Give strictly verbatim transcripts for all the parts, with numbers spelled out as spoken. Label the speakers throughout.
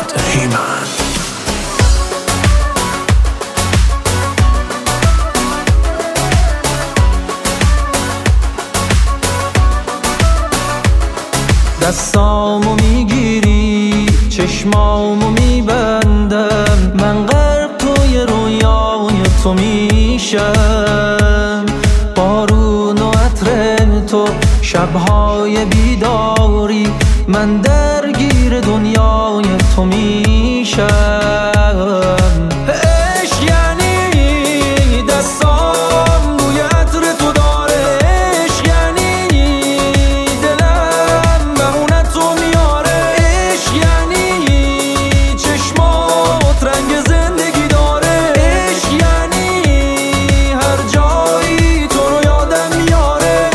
Speaker 1: هیمن.
Speaker 2: دستامو میگیری چشمامو میبندم، من غرق توی رویای تو میشم. بارون و عطر تو شبهای بیداری، من درگیر دنیای تو میشم. عشق یعنی دستام روی عطر تو داره، عشق یعنی دلم بهونه تو میاره، عشق یعنی چشمات رنگ زندگی داره، عشق یعنی هر جایی تو رو یادم میاره.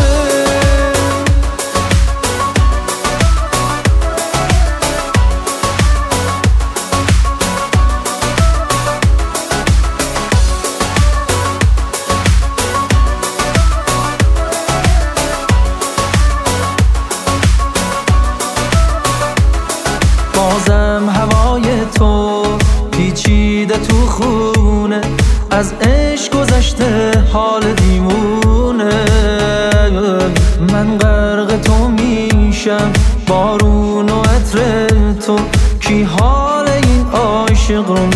Speaker 2: بازم هوای تو پیچیده تو خونه، از عشق گذشته حال دیوونه. من غرق تو میشم، بارون و عطر تو کی حال این عاشق رو